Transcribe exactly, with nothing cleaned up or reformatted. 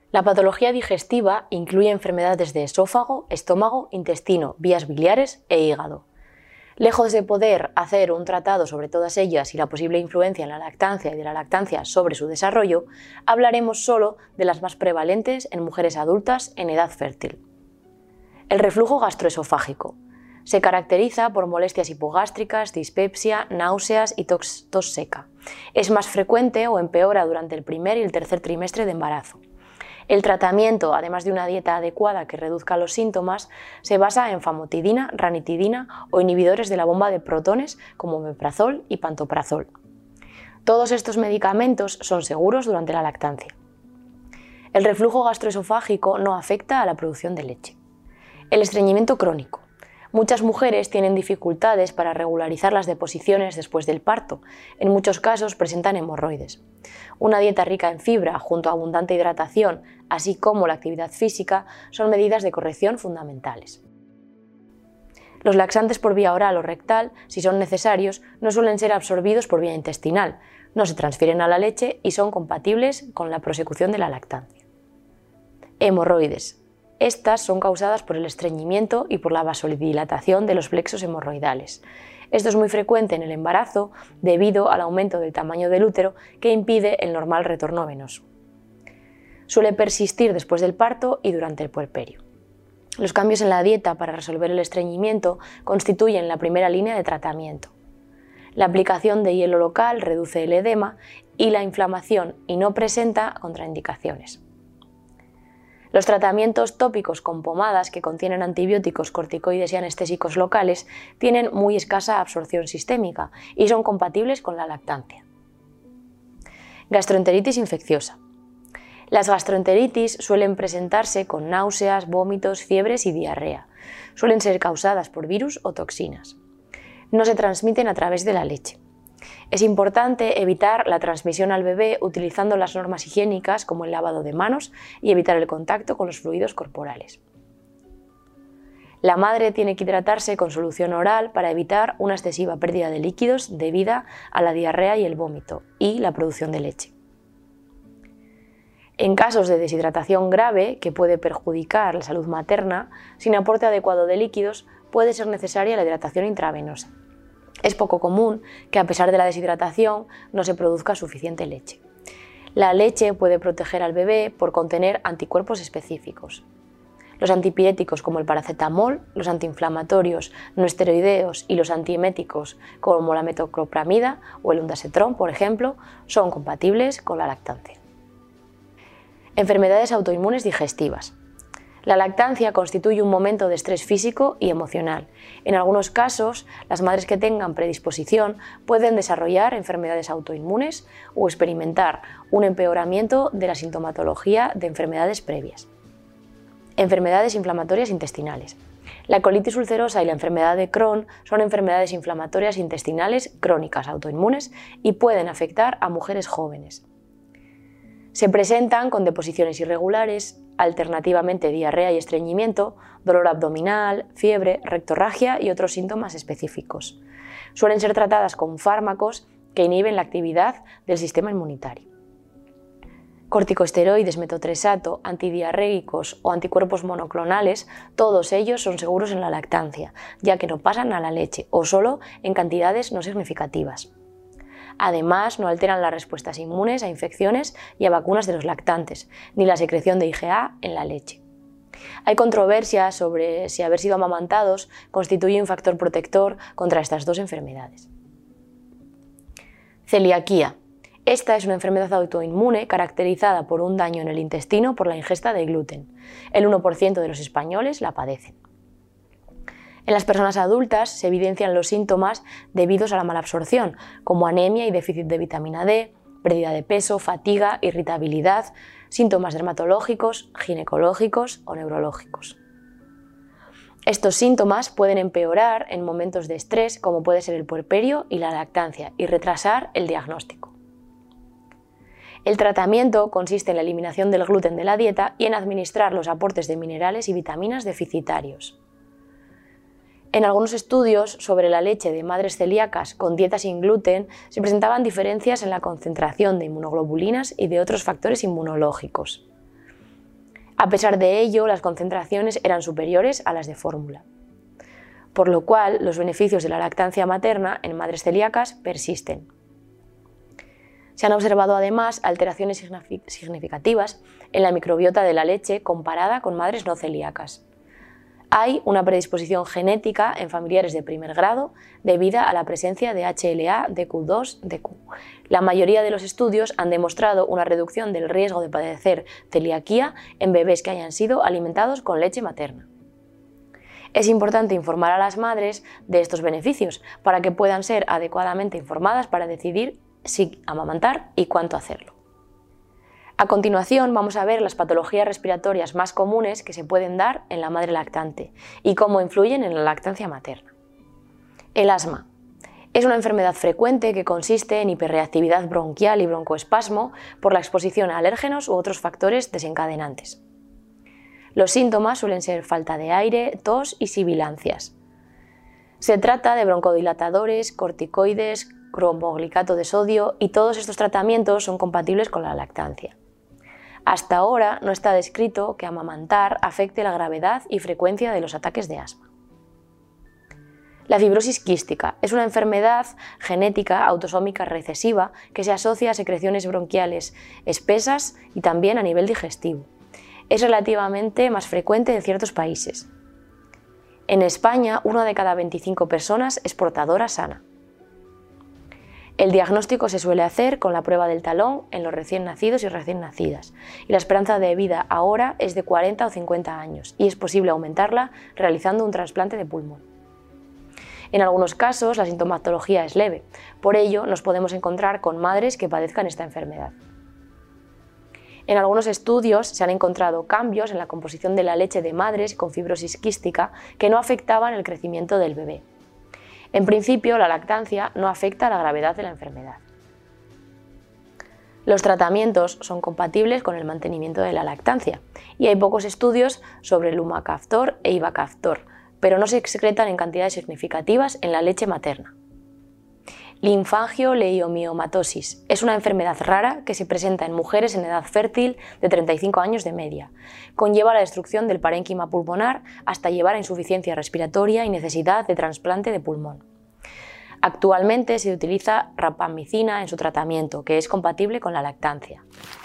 La patología digestiva incluye enfermedades de esófago, estómago, intestino, vías biliares e hígado. Lejos de poder hacer un tratado sobre todas ellas y la posible influencia en la lactancia y de la lactancia sobre su desarrollo, hablaremos solo de las más prevalentes en mujeres adultas en edad fértil. El reflujo gastroesofágico. Se caracteriza por molestias hipogástricas, dispepsia, náuseas y tos, tos seca. Es más frecuente o empeora durante el primer y el tercer trimestre de embarazo. El tratamiento, además de una dieta adecuada que reduzca los síntomas, se basa en famotidina, ranitidina o inhibidores de la bomba de protones como omeprazol y pantoprazol. Todos estos medicamentos son seguros durante la lactancia. El reflujo gastroesofágico no afecta a la producción de leche. El estreñimiento crónico. Muchas mujeres tienen dificultades para regularizar las deposiciones después del parto. En muchos casos presentan hemorroides. Una dieta rica en fibra junto a abundante hidratación, así como la actividad física, son medidas de corrección fundamentales. Los laxantes por vía oral o rectal, si son necesarios, no suelen ser absorbidos por vía intestinal, no se transfieren a la leche y son compatibles con la prosecución de la lactancia. Hemorroides. Estas son causadas por el estreñimiento y por la vasodilatación de los plexos hemorroidales. Esto es muy frecuente en el embarazo debido al aumento del tamaño del útero que impide el normal retorno venoso. Suele persistir después del parto y durante el puerperio. Los cambios en la dieta para resolver el estreñimiento constituyen la primera línea de tratamiento. La aplicación de hielo local reduce el edema y la inflamación y no presenta contraindicaciones. Los tratamientos tópicos con pomadas que contienen antibióticos, corticoides y anestésicos locales tienen muy escasa absorción sistémica y son compatibles con la lactancia. Gastroenteritis infecciosa. Las gastroenteritis suelen presentarse con náuseas, vómitos, fiebres y diarrea. Suelen ser causadas por virus o toxinas. No se transmiten a través de la leche. Es importante evitar la transmisión al bebé utilizando las normas higiénicas como el lavado de manos y evitar el contacto con los fluidos corporales. La madre tiene que hidratarse con solución oral para evitar una excesiva pérdida de líquidos debida a la diarrea y el vómito y la producción de leche. En casos de deshidratación grave, que puede perjudicar la salud materna, sin aporte adecuado de líquidos, puede ser necesaria la hidratación intravenosa. Es poco común que a pesar de la deshidratación no se produzca suficiente leche. La leche puede proteger al bebé por contener anticuerpos específicos. Los antipiréticos como el paracetamol, los antiinflamatorios no esteroideos y los antieméticos como la metoclopramida o el ondansetron, por ejemplo, son compatibles con la lactancia. Enfermedades autoinmunes digestivas. La lactancia constituye un momento de estrés físico y emocional. En algunos casos, las madres que tengan predisposición pueden desarrollar enfermedades autoinmunes o experimentar un empeoramiento de la sintomatología de enfermedades previas. Enfermedades inflamatorias intestinales. La colitis ulcerosa y la enfermedad de Crohn son enfermedades inflamatorias intestinales crónicas autoinmunes y pueden afectar a mujeres jóvenes. Se presentan con deposiciones irregulares, alternativamente diarrea y estreñimiento, dolor abdominal, fiebre, rectorragia y otros síntomas específicos. Suelen ser tratadas con fármacos que inhiben la actividad del sistema inmunitario. Corticosteroides, metotrexato, antidiarreicos o anticuerpos monoclonales, todos ellos son seguros en la lactancia, ya que no pasan a la leche o solo en cantidades no significativas. Además, no alteran las respuestas inmunes a infecciones y a vacunas de los lactantes, ni la secreción de I G A en la leche. Hay controversia sobre si haber sido amamantados constituye un factor protector contra estas dos enfermedades. Celiaquía. Esta es una enfermedad autoinmune caracterizada por un daño en el intestino por la ingesta de gluten. El uno por ciento de los españoles la padecen. En las personas adultas se evidencian los síntomas debidos a la malabsorción, como anemia y déficit de vitamina D, pérdida de peso, fatiga, irritabilidad, síntomas dermatológicos, ginecológicos o neurológicos. Estos síntomas pueden empeorar en momentos de estrés, como puede ser el puerperio y la lactancia, y retrasar el diagnóstico. El tratamiento consiste en la eliminación del gluten de la dieta y en administrar los aportes de minerales y vitaminas deficitarios. En algunos estudios sobre la leche de madres celíacas con dieta sin gluten se presentaban diferencias en la concentración de inmunoglobulinas y de otros factores inmunológicos. A pesar de ello, las concentraciones eran superiores a las de fórmula, por lo cual los beneficios de la lactancia materna en madres celíacas persisten. Se han observado además alteraciones significativas en la microbiota de la leche comparada con madres no celíacas. Hay una predisposición genética en familiares de primer grado debido a la presencia de H L A D Q dos D Q. La mayoría de los estudios han demostrado una reducción del riesgo de padecer celiaquía en bebés que hayan sido alimentados con leche materna. Es importante informar a las madres de estos beneficios para que puedan ser adecuadamente informadas para decidir si amamantar y cuánto hacerlo. A continuación vamos a ver las patologías respiratorias más comunes que se pueden dar en la madre lactante y cómo influyen en la lactancia materna. El asma es una enfermedad frecuente que consiste en hiperreactividad bronquial y broncoespasmo por la exposición a alérgenos u otros factores desencadenantes. Los síntomas suelen ser falta de aire, tos y sibilancias. Se trata de broncodilatadores, corticoides, cromoglicato de sodio y todos estos tratamientos son compatibles con la lactancia. Hasta ahora no está descrito que amamantar afecte la gravedad y frecuencia de los ataques de asma. La fibrosis quística es una enfermedad genética autosómica recesiva que se asocia a secreciones bronquiales espesas y también a nivel digestivo. Es relativamente más frecuente en ciertos países. En España, una de cada veinticinco personas es portadora sana. El diagnóstico se suele hacer con la prueba del talón en los recién nacidos y recién nacidas, y la esperanza de vida ahora es de cuarenta o cincuenta años y es posible aumentarla realizando un trasplante de pulmón. En algunos casos la sintomatología es leve, por ello nos podemos encontrar con madres que padezcan esta enfermedad. En algunos estudios se han encontrado cambios en la composición de la leche de madres con fibrosis quística que no afectaban el crecimiento del bebé. En principio, la lactancia no afecta a la gravedad de la enfermedad. Los tratamientos son compatibles con el mantenimiento de la lactancia y hay pocos estudios sobre el lumacaftor e ivacaftor, pero no se excretan en cantidades significativas en la leche materna. Linfangioleiomyomatosis es una enfermedad rara que se presenta en mujeres en edad fértil de treinta y cinco años de media. Conlleva la destrucción del parénquima pulmonar hasta llevar a insuficiencia respiratoria y necesidad de trasplante de pulmón. Actualmente se utiliza rapamicina en su tratamiento, que es compatible con la lactancia.